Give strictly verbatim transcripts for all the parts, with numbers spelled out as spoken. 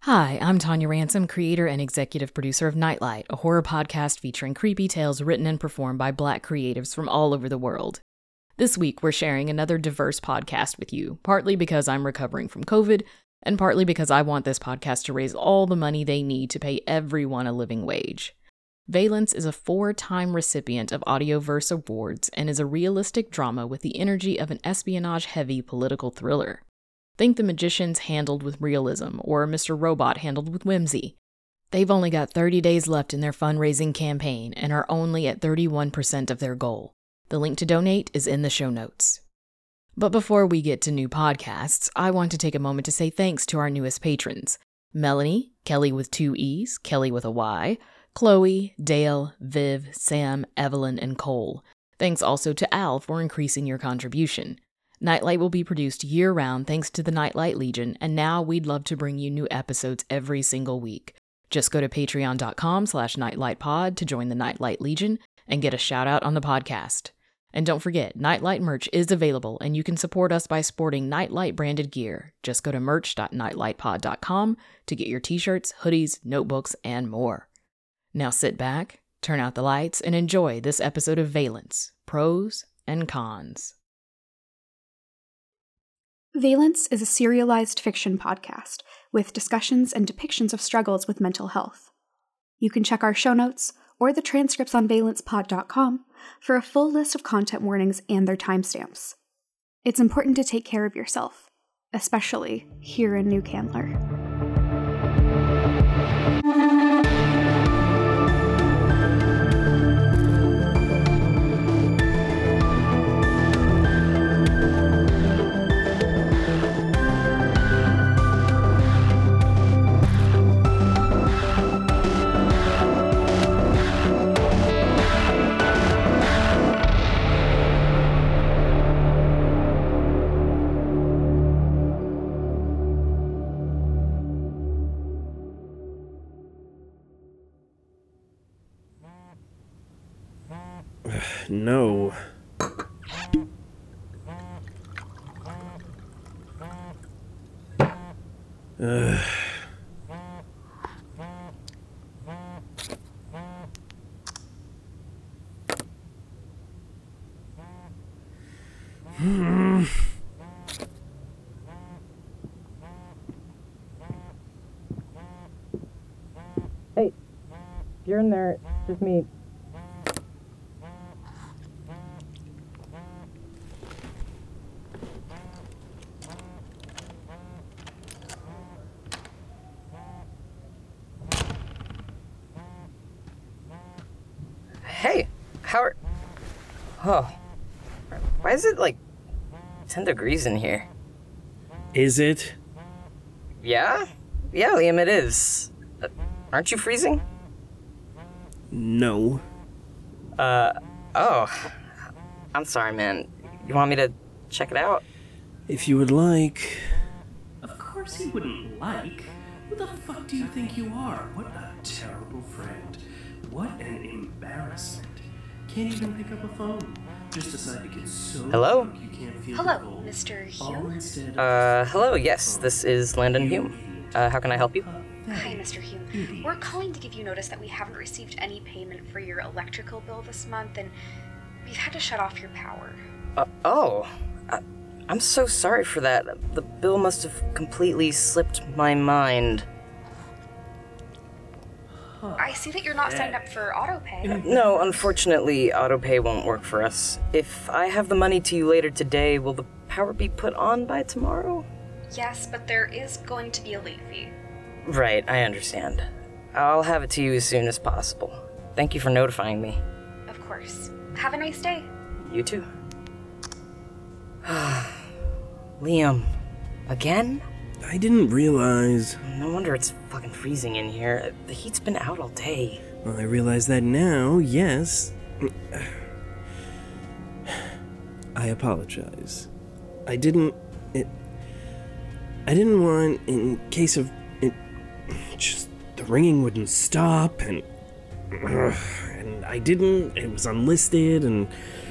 Hi, I'm Tanya Ransom, creator and executive producer of Nightlight, a horror podcast featuring creepy tales written and performed by Black creatives from all over the world. This week, we're sharing another diverse podcast with you, partly because I'm recovering from COVID, and partly because I want this podcast to raise all the money they need to pay everyone a living wage. Valence is a four-time recipient of Audioverse Awards and is a realistic drama with the energy of an espionage-heavy political thriller. Think The Magicians handled with realism, or Mister Robot handled with whimsy. They've only got thirty days left in their fundraising campaign and are only at thirty-one percent of their goal. The link to donate is in the show notes. But before we get to new podcasts, I want to take a moment to say thanks to our newest patrons. Melanie, Kelly with two E's, Kelly with a Y, Chloe, Dale, Viv, Sam, Evelyn, and Cole. Thanks also to Al for increasing your contribution. Nightlight will be produced year-round thanks to the Nightlight Legion, and now we'd love to bring you new episodes every single week. Just go to patreon.com slash nightlightpod to join the Nightlight Legion and get a shout-out on the podcast. And don't forget, Nightlight merch is available, and you can support us by sporting Nightlight-branded gear. Just go to merch dot nightlightpod dot com to get your t-shirts, hoodies, notebooks, and more. Now sit back, turn out the lights, and enjoy this episode of Valence, Pros and Cons. Valence is a serialized fiction podcast with discussions and depictions of struggles with mental health. You can check our show notes or the transcripts on valence pod dot com for a full list of content warnings and their timestamps. It's important to take care of yourself, especially here in New Candler. No. Ugh. Hmm. Hey, you're in there. It's just me. Hey, how are... Oh. Why is it, like, ten degrees in here? Is it? Yeah? Yeah, Liam, it is. Uh, aren't you freezing? No. Uh, oh. I'm sorry, man. You want me to check it out? If you would like. Of course he wouldn't like. Who the fuck do you think you are? What a terrible friend. What an embarrassment. Can't even pick up a phone. Just decide to get so Hello? drunk you can't feel Hello, the cold. Mister All Hume? instead of Uh, hello, yes, this is Landon Hume. Uh, how can I help you? Hi, Mister Hume. We're calling to give you notice that we haven't received any payment for your electrical bill this month, and we've had to shut off your power. Uh, oh. Uh, I'm so sorry for that. The bill must have completely slipped my mind. I see that you're not signed up for autopay. No, unfortunately, autopay won't work for us. If I have the money to you later today, will the power be put on by tomorrow? Yes, but there is going to be a late fee. Right, I understand. I'll have it to you as soon as possible. Thank you for notifying me. Of course. Have a nice day. You too. Liam, again? I didn't realize. No wonder it's fucking freezing in here. The heat's been out all day. Well, I realize that now, yes. I apologize. I didn't... It... I didn't want, in case of... It... Just... The ringing wouldn't stop, and... Ugh, and I didn't... It was unlisted, and...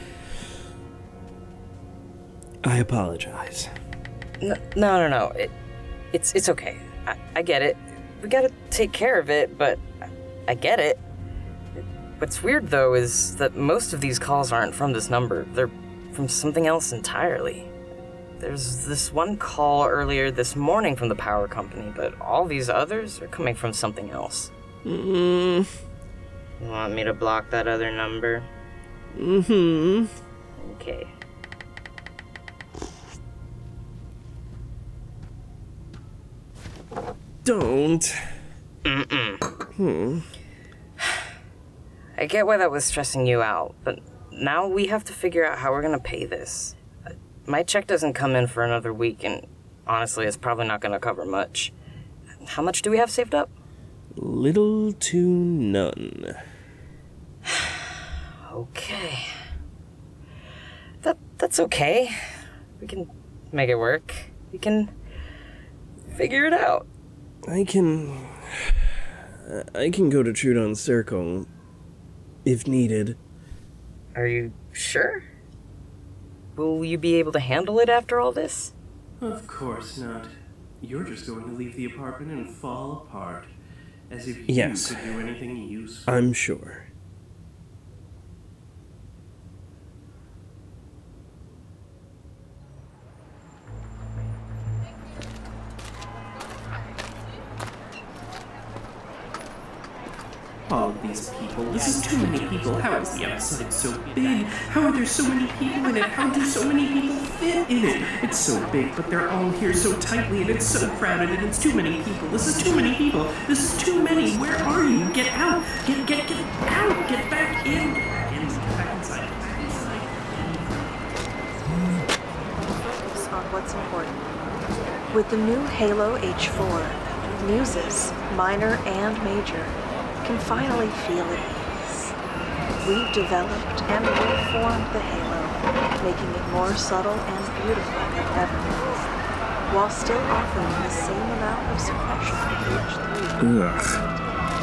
I apologize. No, no, no, no. It, it's it's okay. I, I get it. we gotta take care of it, but I get it. What's weird, though, is that most of these calls aren't from this number. They're from something else entirely. There's this one call earlier this morning from the power company, but all these others are coming from something else. Mm. You want me to block that other number? Mm-hmm. Okay. Don't. Mm-mm. Hmm. I get why that was stressing you out, but now we have to figure out how we're gonna pay this. My check doesn't come in for another week, and honestly, it's probably not gonna cover much. How much do we have saved up? Little to none. Okay. That that's okay. We can make it work. We can figure it out. I can... I can go to Trudon Circle, if needed. Are you sure? Will you be able to handle it after all this? Of course not. You're just going to leave the apartment and fall apart. As if you Yes. could do anything useful. I'm sure. All of these people. This is too many people. How is the outside so big? How are there so many people in it? How do so many people fit in it? It's so big, but they're all here so tightly, and it's so crowded, and it's too many people. This is too many people. This is too many. Where are you? Get out! Get, get, get out! Get back in! Get back in. Get back inside. Get back inside. Focus on what's important. With the new Halo H four, muses, minor and major, can finally feel at ease. We've developed and reformed the Halo, making it more subtle and beautiful than ever before, while still offering the same amount of suppression H three. Ugh.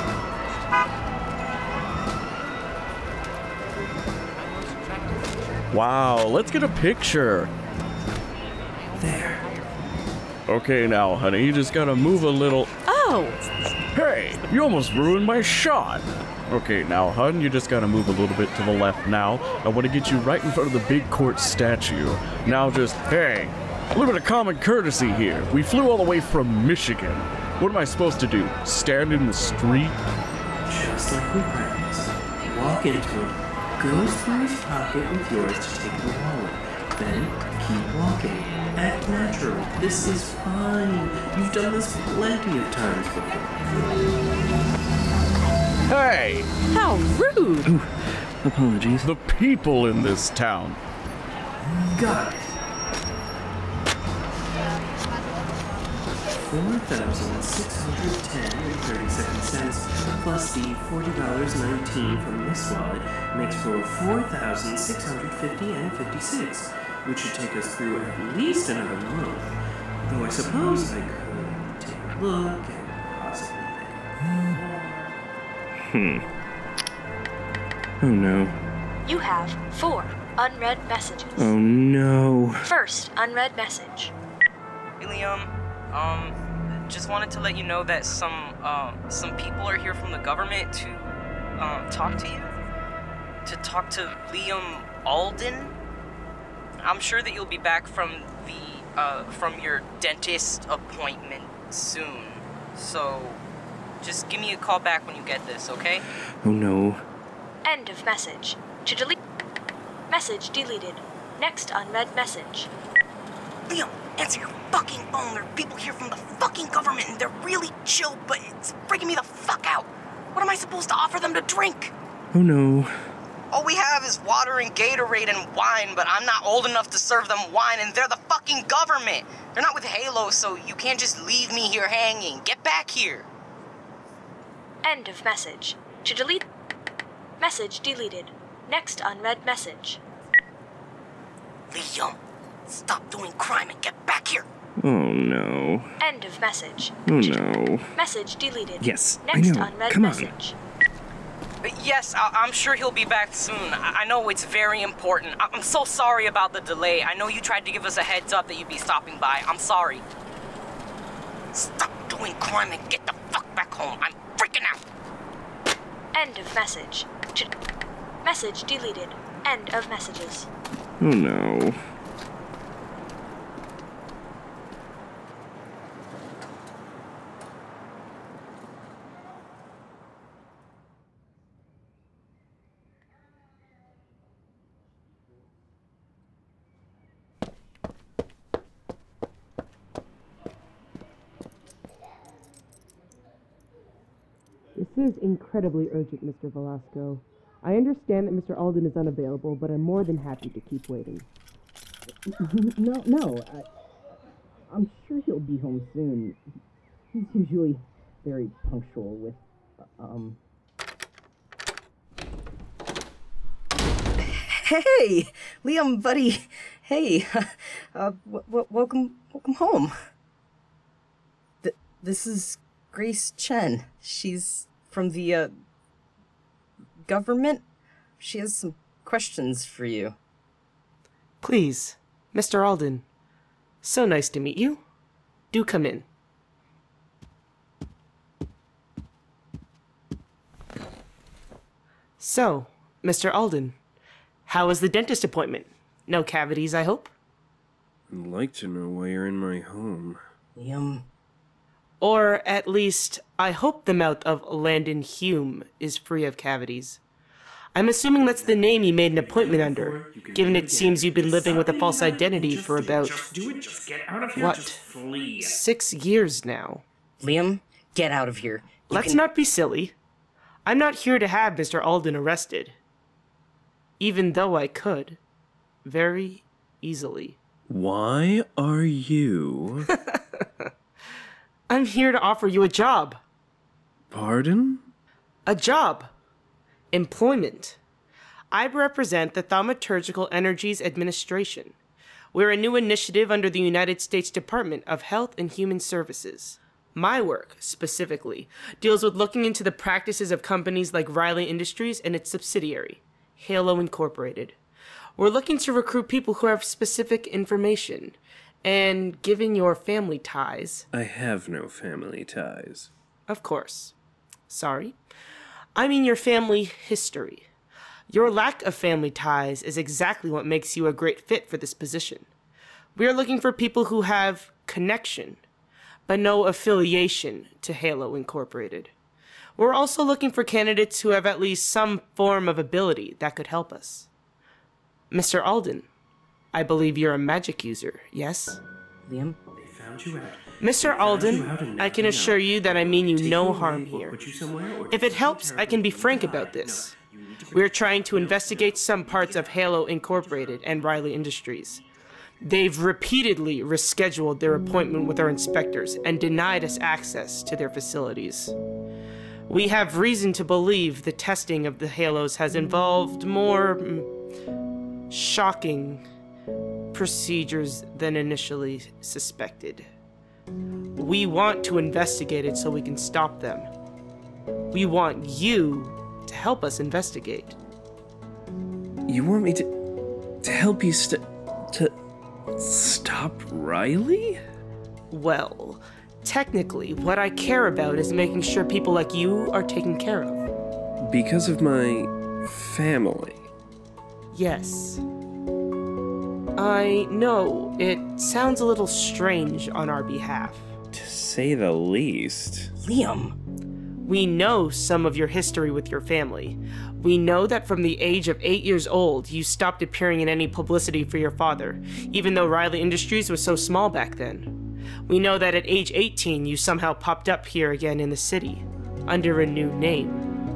Wow, let's get a picture. There. Okay, now, honey, you just gotta move a little. Oh! Hey, you almost ruined my shot. Okay, now, hun, you just gotta move a little bit to the left now. I want to get you right in front of the big court statue. Now just, hey, a little bit of common courtesy here. We flew all the way from Michigan. What am I supposed to do? Stand in the street? Just like we practiced. Walk into it, goes through his pocket with yours to take the wallet. Then keep walking. Act natural. This is fine. You've done this plenty of times before. Hey! How rude! Apologies. The people in this town. Got it. four thousand six hundred ten and thirty-seven cents plus the forty dollars and nineteen cents from this wallet makes for four thousand six hundred fifty and fifty-six, which should take us through at least another month. Though I suppose I could take a look and possibly pay. Hmm. Oh no. You have four unread messages. Oh no. First unread message. William, um, just wanted to let you know that some, uh, some people are here from the government to, um, talk to you. To talk to Liam Alden. I'm sure that you'll be back from the, uh, from your dentist appointment soon. So, just give me a call back when you get this, okay? Oh no. End of message. To delete. Message deleted. Next unread message. Liam, answer your fucking phone. There are people here from the fucking government and they're really chill, but it's freaking me the fuck out. What am I supposed to offer them to drink? Oh no. All we have is water and Gatorade and wine, but I'm not old enough to serve them wine, and they're the fucking government. They're not with Halo, so you can't just leave me here hanging. Get back here. End of message. To delete. Message deleted. Next unread message. Liam, stop doing crime and get back here. Oh no. End of message. Oh To- no. Message deleted. Yes, I Next know. unread Come on. message. Yes, I- I'm sure he'll be back soon. I-, I know it's very important. I- I'm so sorry about the delay. I know you tried to give us a heads up that you'd be stopping by. I'm sorry. Stop doing crime. crime and get the fuck back home. I'm freaking out. End of message. Ch- message deleted. End of messages. Oh no. This is incredibly urgent, Mister Velasco. I understand that Mister Alden is unavailable, but I'm more than happy to keep waiting. No, no. I, I'm sure he'll be home soon. He's usually very punctual with, um... Hey! Liam, buddy! Hey! Uh, w- w- welcome, welcome home. Th- this is Grace Chen. She's from the, uh... government? She has some questions for you. Please, Mister Alden. So nice to meet you. Do come in. So, Mister Alden, how was the dentist appointment? No cavities, I hope? I'd like to know why you're in my home. Liam. Or at least, I hope the mouth of Landon Hume is free of cavities. I'm assuming that's the name you made an appointment under, given it seems you've been living with a false identity for about, what, six years now. Liam, get out of here. You Let's can... not be silly. I'm not here to have Mister Alden arrested. Even though I could. Very easily. Why are you... I'm here to offer you a job. Pardon? A job. Employment. I represent the Thaumaturgical Energies Administration. We're a new initiative under the United States Department of Health and Human Services. My work, specifically, deals with looking into the practices of companies like Riley Industries and its subsidiary, Halo Incorporated. We're looking to recruit people who have specific information. And given your family ties... I have no family ties. Of course. Sorry. I mean your family history. Your lack of family ties is exactly what makes you a great fit for this position. We are looking for people who have connection, but no affiliation to Halo Incorporated. We're also looking for candidates who have at least some form of ability that could help us. Mister Alden, I believe you're a magic user, yes? Liam? They found you out. Mister Alden, I can assure you that I mean you no harm here. If it helps, I can be frank about this. We're trying to investigate some parts of Halo Incorporated and Riley Industries. They've repeatedly rescheduled their appointment with our inspectors and denied us access to their facilities. We have reason to believe the testing of the Halos has involved more mm, shocking procedures than initially suspected. We want to investigate it so we can stop them. We want you to help us investigate. You want me to... to help you st... to... stop Riley? Well, technically, what I care about is making sure people like you are taken care of. Because of my family? Yes. I know, it sounds a little strange on our behalf. To say the least. Liam! We know some of your history with your family. We know that from the age of eight years old, you stopped appearing in any publicity for your father, even though Riley Industries was so small back then. We know that at age eighteen, you somehow popped up here again in the city, under a new name.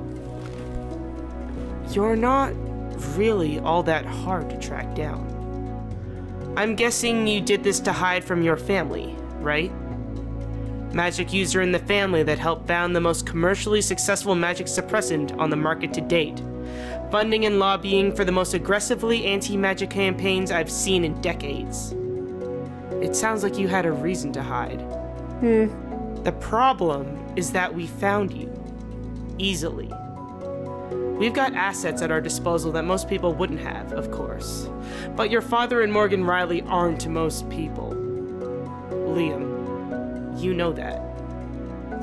You're not really all that hard to track down. I'm guessing you did this to hide from your family, right? Magic user in the family that helped found the most commercially successful magic suppressant on the market to date. Funding and lobbying for the most aggressively anti-magic campaigns I've seen in decades. It sounds like you had a reason to hide. Hmm. The problem is that we found you. Easily. We've got assets at our disposal that most people wouldn't have, of course. But your father and Morgan Riley aren't to most people. Liam, you know that.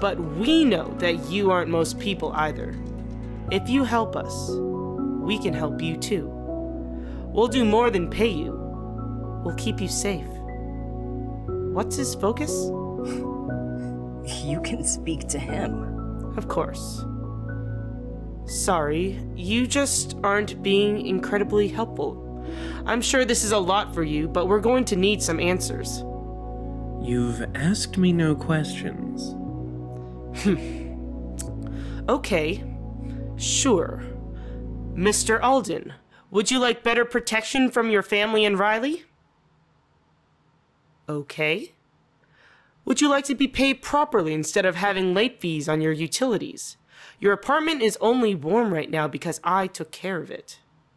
but we know that you aren't most people either. If you help us, we can help you too. We'll do more than pay you. We'll keep you safe. What's his focus? You can speak to him. Of course. Sorry, you just aren't being incredibly helpful. I'm sure this is a lot for you, but we're going to need some answers. You've asked me no questions. Okay, sure. Mister Alden, would you like better protection from your family and Riley? Okay. Would you like to be paid properly instead of having late fees on your utilities? Your apartment is only warm right now because I took care of it.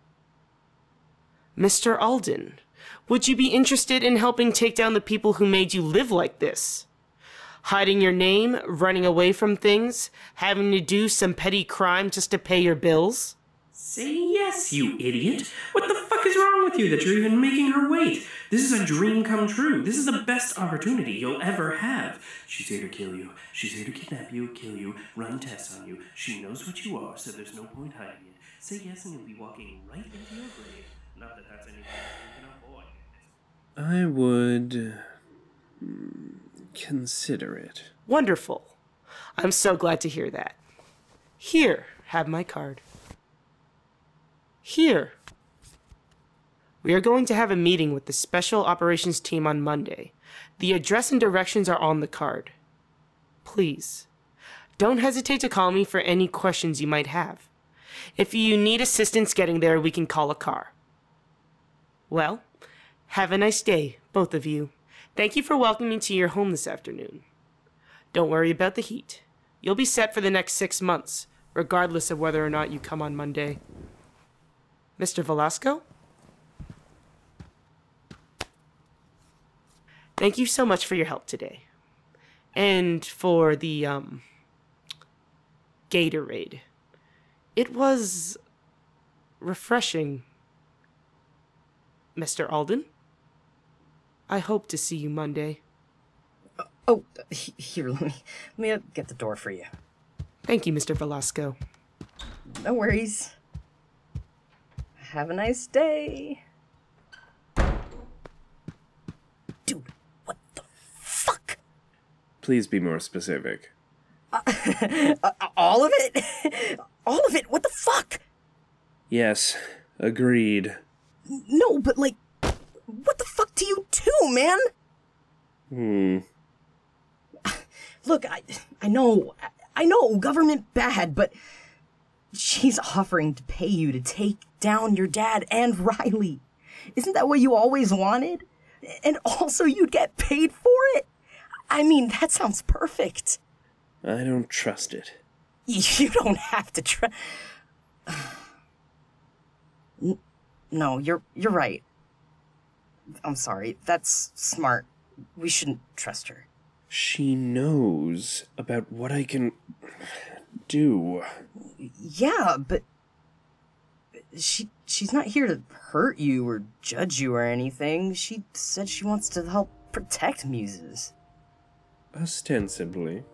Mister Alden, would you be interested in helping take down the people who made you live like this? Hiding your name, running away from things, having to do some petty crime just to pay your bills? Say yes, you idiot! What the fuck is wrong with you that you're even making her wait? This is a dream come true. This is the best opportunity you'll ever have. She's here to kill you. She's here to kidnap you, kill you, run tests on you. She knows what you are, so there's no point hiding it. Say yes and you'll be walking right into your grave. Not that that's anything to avoid. I would consider it. Wonderful. I'm so glad to hear that. Here, have my card. Here. We are going to have a meeting with the Special Operations Team on Monday. The address and directions are on the card. Please, don't hesitate to call me for any questions you might have. If you need assistance getting there, we can call a car. Well, have a nice day, both of you. Thank you for welcoming me to your home this afternoon. Don't worry about the heat. You'll be set for the next six months, regardless of whether or not you come on Monday. Mister Velasco? Thank you so much for your help today. And for the, um, Gatorade. It was refreshing. Mister Alden? I hope to see you Monday. Uh, oh, here, let me, let me get the door for you. Thank you, Mister Velasco. No worries. Have a nice day. Dude, what the fuck? Please be more specific. Uh, uh, all of it? All of it? What the fuck? Yes, agreed. No, but like, what the fuck do you do, man? Hmm. Look, I, I know, I know, government bad, but she's offering to pay you to take down your dad and Riley. Isn't that what you always wanted? And also you'd get paid for it? I mean, that sounds perfect. I don't trust it. You don't have to trust... No, you're you're right. I'm sorry. That's smart. We shouldn't trust her. She knows about what I can do. Yeah, but she she's not here to hurt you or judge you or anything. She said she wants to help protect muses. Ostensibly.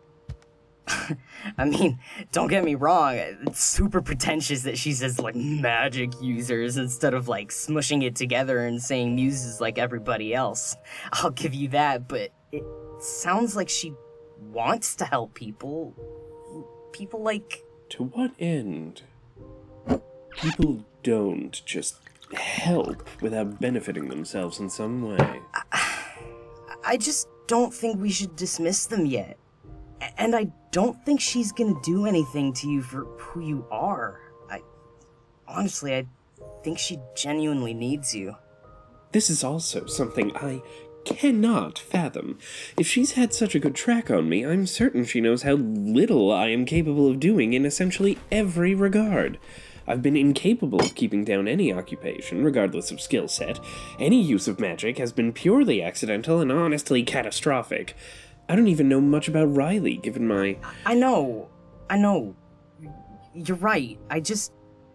I mean, don't get me wrong, it's super pretentious that she says, like, magic users instead of, like, smushing it together and saying muses like everybody else. I'll give you that, but it sounds like she wants to help people. People like... To what end? People don't just help without benefiting themselves in some way. I, I just don't think we should dismiss them yet. And I don't think she's gonna do anything to you for who you are. I... Honestly, I think she genuinely needs you. This is also something I cannot fathom. If she's had such a good track on me, I'm certain she knows how little I am capable of doing in essentially every regard. I've been incapable of keeping down any occupation, regardless of skill set. Any use of magic has been purely accidental and honestly catastrophic. I don't even know much about Riley, given my... I know. I know. You're right. I just...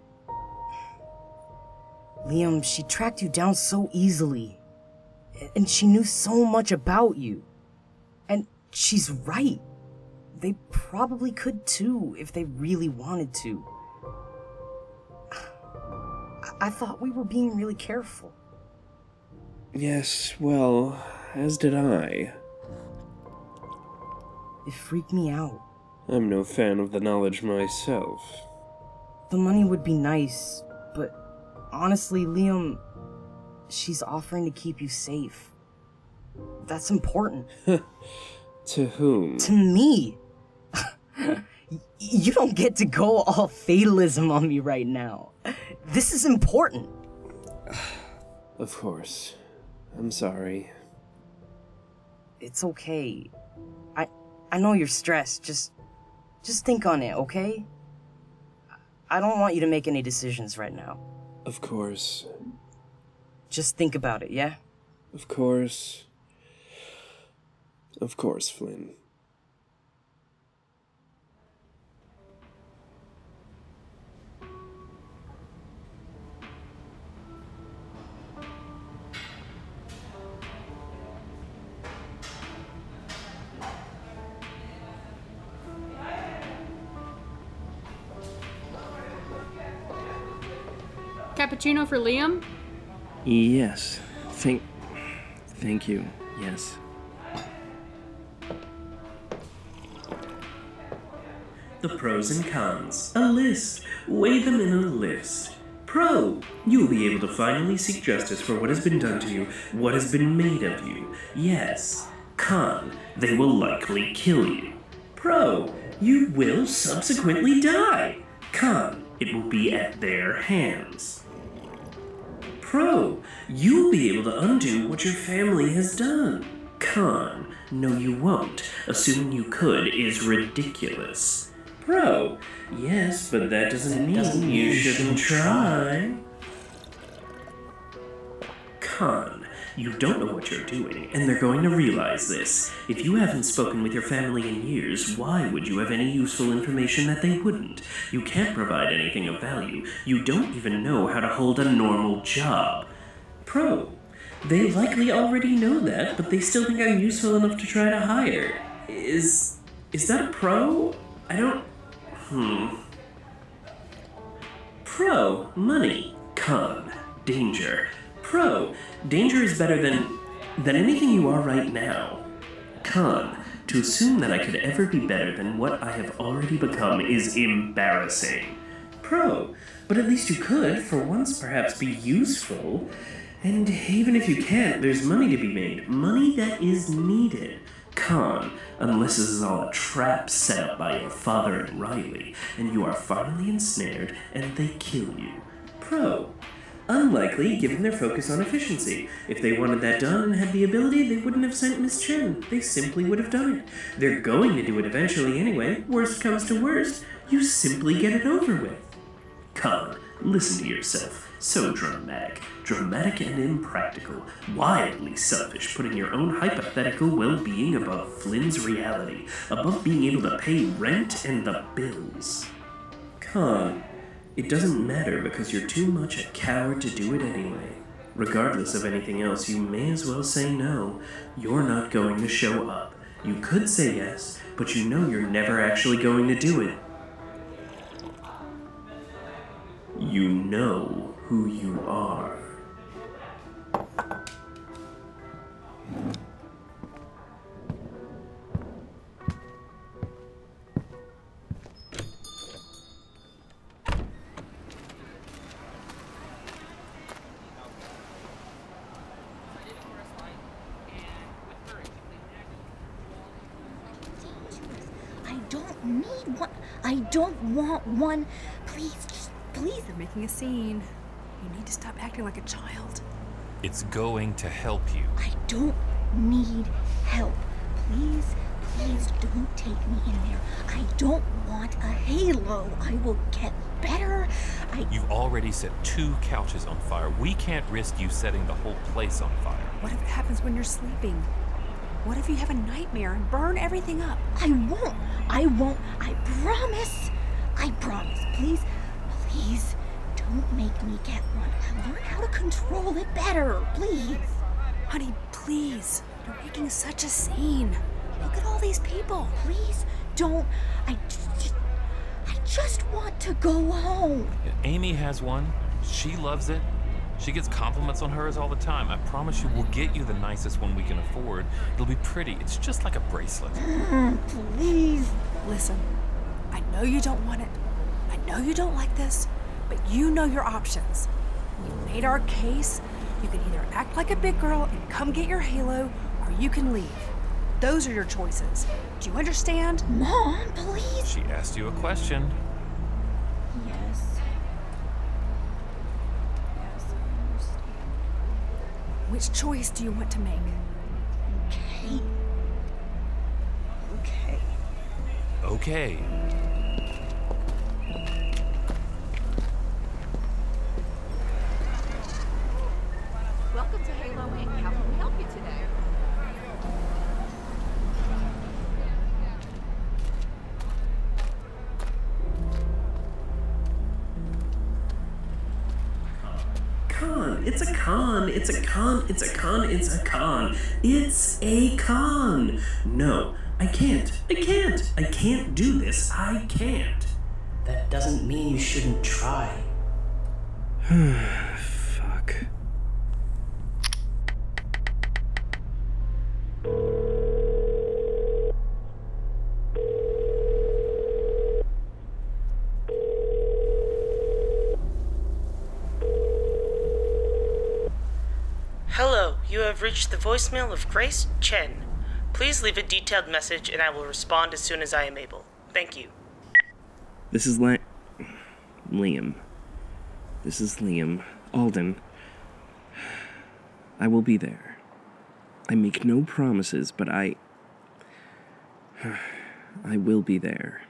Liam, she tracked you down so easily. And she knew so much about you. And she's right. they probably could too, if they really wanted to. I, I thought we were being really careful. Yes, well, as did I. It freaked me out. I'm no fan of the knowledge myself. The money would be nice, but honestly, Liam, she's offering to keep you safe. That's important. To whom? To me. You don't get to go all fatalism on me right now. This is important. Of course. I'm sorry. It's okay. I I know you're stressed. Just just think on it, okay? I don't want you to make any decisions right now. Of course. Just think about it, yeah? Of course. Of course, Flynn. Cappuccino for Liam? Yes. Thank... Thank you. Yes. The pros and cons. A list. Weigh them in a list. Pro. You will be able to finally seek justice for what has been done to you, what has been made of you. Yes. Con. They will likely kill you. Pro. You will subsequently die. Con. It will be at their hands. Pro. You will be able to undo what your family has done. Con. No, you won't. Assuming you could is ridiculous. Pro. Yes, but that doesn't mean doesn't you, you shouldn't try. Con. You don't know what you're doing, and they're going to realize this. If you haven't spoken with your family in years, why would you have any useful information that they wouldn't? You can't provide anything of value. You don't even know how to hold a normal job. Pro. They likely already know that, but they still think I'm useful enough to try to hire. Is... is that a pro? I don't... Hmm. Pro. Money. Con. Danger. Pro. Danger is better than... than anything you are right now. Con. To assume that I could ever be better than what I have already become is embarrassing. Pro. But at least you could, for once, perhaps be useful. And even if you can't, there's money to be made. Money that is needed. Con. Unless this is all a trap set up by your father and Riley, and you are finally ensnared, and they kill you. Pro. Unlikely, given their focus on efficiency. If they wanted that done and had the ability, they wouldn't have sent Miss Chen. They simply would have done it. They're going to do it eventually anyway. Worst comes to worst, you simply get it over with. Con. Listen to yourself. So dramatic. Dramatic and impractical. Wildly selfish, putting your own hypothetical well-being above Flynn's reality. Above being able to pay rent and the bills. Con. It doesn't matter because you're too much a coward to do it anyway. Regardless of anything else, you may as well say no. You're not going to show up. You could say yes, but you know you're never actually going to do it. You know who you are. I don't need one. I don't want one. Please, just please. You're making a scene. You need to stop acting like a child. It's going to help you. I don't need help. Please, please don't take me in there. I don't want a halo. I will get better. I... You've already set two couches on fire. We can't risk you setting the whole place on fire. What if it happens when you're sleeping? What if you have a nightmare and burn everything up? I won't. I won't. I promise. I promise. Please, please don't make me get one. I'll learn how to control it better. Please. Honey, please. You're making such a scene. Look at all these people. Please don't. I just, I just want to go home. Amy has one. She loves it. She gets compliments on hers all the time. I promise you, we'll get you the nicest one we can afford. It'll be pretty. It's just like a bracelet. Please. Listen, I know you don't want it. I know you don't like this, but you know your options. We've made our case. You can either act like a big girl and come get your halo, or you can leave. Those are your choices. Do you understand? Mom, please. She asked you a question. Yes. Yes, I understand. Which choice do you want to make? Okay. Okay. Okay. Welcome to Halo Incorporated. How can we help you today? Con. It's a con. It's a con. It's a con. It's a con. It's a con. No, I can't. I can't. I can't do this. I can't. That doesn't mean you shouldn't try. Fuck. Hello, you have reached the voicemail of Grace Chen. Please leave a detailed message and I will respond as soon as I am able. Thank you. This is La- Liam. This is Liam. Alden. I will be there. I make no promises, but I... I will be there.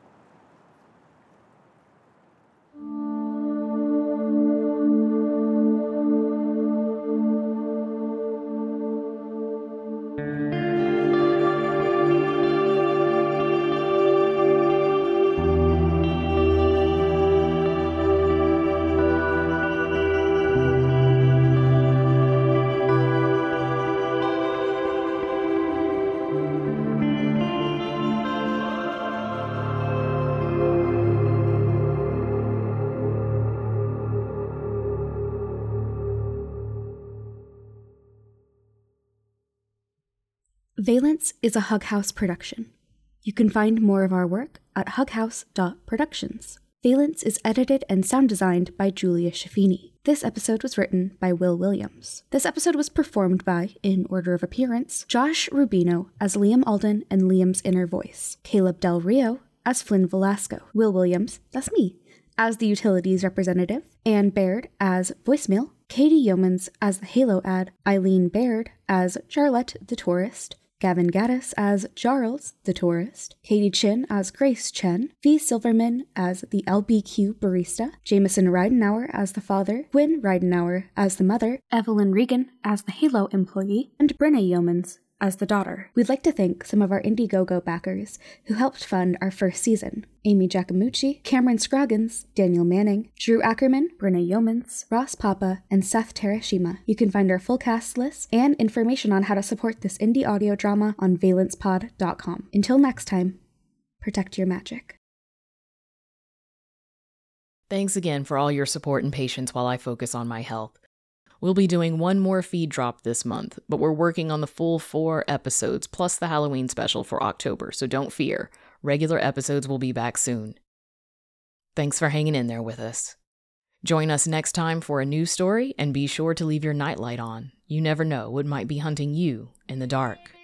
Valence is a Hug House production. You can find more of our work at hughouse dot productions. Valence is edited and sound designed by Julia Schaffini. This episode was written by Will Williams. This episode was performed by, in order of appearance, Josh Rubino as Liam Alden and Liam's inner voice, Caleb Del Rio as Flynn Velasco, Will Williams, that's me, as the utilities representative, Anne Baird as voicemail, Katie Yeomans as the Halo ad, Eileen Baird as Charlotte the tourist, Gavin Gaddis as Charles the tourist, Katie Chin as Grace Chen, V. Silverman as the L B Q barista, Jameson Ridenauer as the father, Gwen Ridenauer as the mother, Evelyn Regan as the Halo employee, and Brenna Yeomans as the daughter. We'd like to thank some of our Indiegogo backers who helped fund our first season: Amy Giacomucci, Cameron Scroggins, Daniel Manning, Drew Ackerman, Brenna Yeomans, Ross Papa, and Seth Terashima. You can find our full cast list and information on how to support this indie audio drama on valence pod dot com. Until next time, protect your magic. Thanks again for all your support and patience while I focus on my health. We'll be doing one more feed drop this month, but we're working on the full four episodes plus the Halloween special for October, so don't fear. Regular episodes will be back soon. Thanks for hanging in there with us. Join us next time for a new story, and be sure to leave your nightlight on. You never know what might be hunting you in the dark.